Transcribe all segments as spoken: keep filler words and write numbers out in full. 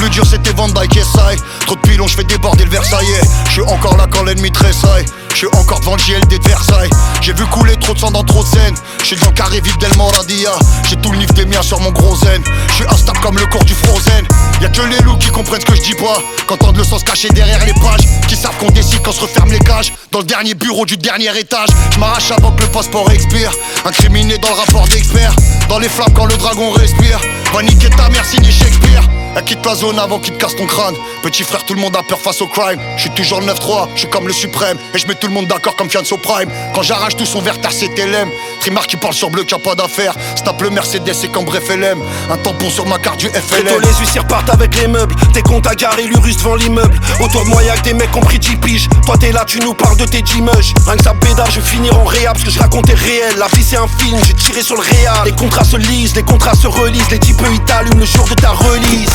vu dur c'était Van Dyke et Sai. Trop de pilons je fais déborder le Versaillais. Je suis encore là quand l'ennemi tressaille. Je suis encore devant le J L D de Versailles. J'ai vu couler trop de sang dans trop de scènes. Je suis dans le carré vif d'El Moradia. J'ai tout le nif des miens sur mon gros zen. Je suis instable comme le cours du Frozen. Y'a que les loups qui comprennent ce que je dis pas, qu'entendent le sang se cacher derrière les pages, qui savent qu'on décide quand se referme les cages. Dans le dernier bureau du dernier étage, je m'arrache avant que le passeport expire. Incriminé dans le rapport d'expert, dans les flammes quand le dragon respire. Va niquer ta mère signé Shakespeare. Elle quitte la zone avant qu'il te casse ton crâne. Petit frère, tout le monde a peur face au crime. Je suis toujours le neuf trois, je suis comme le suprême. Et je mets tout le monde d'accord comme Fianso Prime. Quand j'arrache tout son verre, t'as C T L M. Trimar qui parle sur bleu, qui a pas d'affaires. Snap le Mercedes et cambré F L M. Un tampon sur ma carte du F L M. Très tôt les huissiers repartent avec les meubles. Tes comptes à garer l'Urus devant l'immeuble. Autour de moi y'a que des mecs qui ont pris dix piges. Toi t'es là, tu nous parles de tes G-mush. Rien que ça pédale, je vais finir en réa parce que je racontais réel. La vie c'est un film, j'ai tiré sur le réal. Les contrats se lisent, les contrats se relisent. Les types ils t'allument le jour de ta release.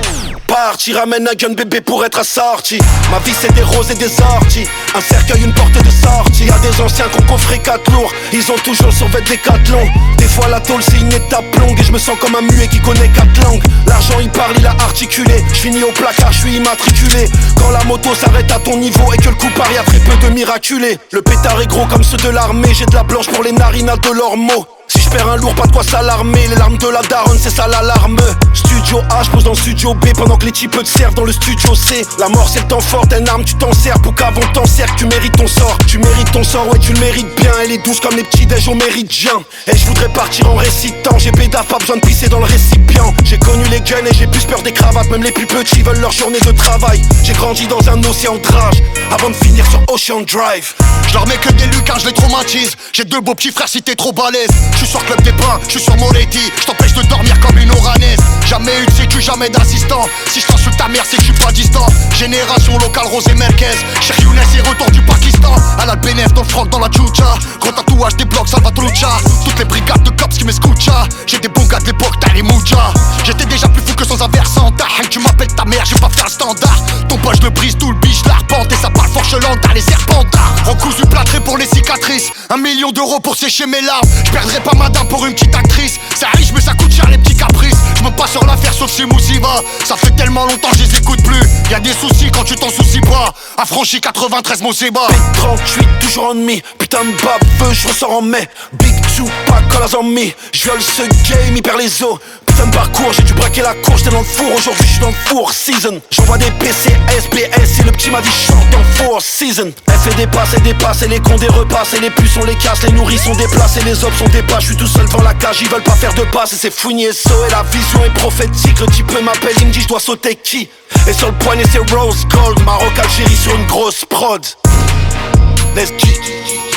Parti, ramène un gun bébé pour être assorti. Ma vie c'est des roses et des orties. Un cercueil, une porte de sortie. Y'a des anciens qu'on coffrait quatre lourds. Ils ont toujours le survêt des quatre longs. Des fois la tôle c'est une étape longue. Et je me sens comme un muet qui connaît quatre langues. L'argent il parle, il a articulé. J'finis au placard, j'suis immatriculé. Quand la moto s'arrête à ton niveau et que le coup part, y'a très peu de miraculés. Le pétard est gros comme ceux de l'armée. J'ai de la blanche pour les narines de leurs mots. Si je perds un lourd, pas de quoi s'alarmer. Les larmes de la daronne, c'est ça l'alarme. Studio A, je pose dans le studio B pendant que les types te servent dans le studio C. La mort c'est le temps fort d'une arme, tu t'en sers pour qu'avant t'en sers, tu mérites ton sort. Tu mérites ton sort, ouais tu le mérites bien. Elle est douce comme les petits déj au méridien. Et je voudrais partir en récitant. J'ai bédaf, pas besoin de pisser dans le récipient. J'ai connu les guns et j'ai plus peur des cravates. Même les plus petits veulent leur journée de travail. J'ai grandi dans un océan de rage avant de finir sur Ocean Drive. Je leur mets que des lucards, je les traumatise. J'ai deux beaux petits frères si t'es trop balèze. Je suis sur Club des Pins, je suis sur Moretti. Je t'empêche de dormir comme une oranaise. Jamais eu de sécu, jamais d'assistant. Si je t'insulte ta mère, c'est que je suis pas distant. Génération locale, Rosé Merquez. Cheikh Younes et retour du Pakistan. À la Bénef, dans le froc, dans la tchoucha. Gros tatouage, des blocs, Salvatrucha. Toutes les brigades de cops qui m'escouchent. J'ai des bons gars de l'époque, t'as les moujas. J'étais déjà plus fou que sans un versant. Tu m'appelles ta mère, j'ai pas fait un standard. Ton poche le brise, tout le biche, l'arpente. Et ça parle forchelante, t'as les serpentards. Recousu plâtré pour les cicatrices. Un million d'euros pour sécher mes larmes. Je perdrai pas madame pour une petite actrice. C'est riche mais ça coûte cher les petits caprices. Je me passe sur l'affaire sauf chez Moussiva. Ça fait tellement longtemps que je les écoute plus. Y'a des soucis quand tu t'en soucies pas. Affranchi quatre-vingt-treize Moseba. Big trente-huit toujours ennemi. Putain de baveux, je ressors en mai. Big Tupac, call as on me. J'viole ce game, il perd les os. Putain de parcours, j'ai dû braquer la course, j'étais dans le four, aujourd'hui j'suis dans le four season. J'envoie des P C, S P S et le petit m'a dit chante dans four season. Elle fait des passes et des passes et les cons des repasses et les puces on les casse, les nourris sont déplacés, les autres sont des pas, j'suis tout seul devant la cage, ils veulent pas faire de passe et c'est fouini et saut et la vision est prophétique. Le type m'appelle, il me dit j'dois sauter qui. Et sur le poignet c'est Rose Gold, Maroc Algérie sur une grosse prod. Let's G.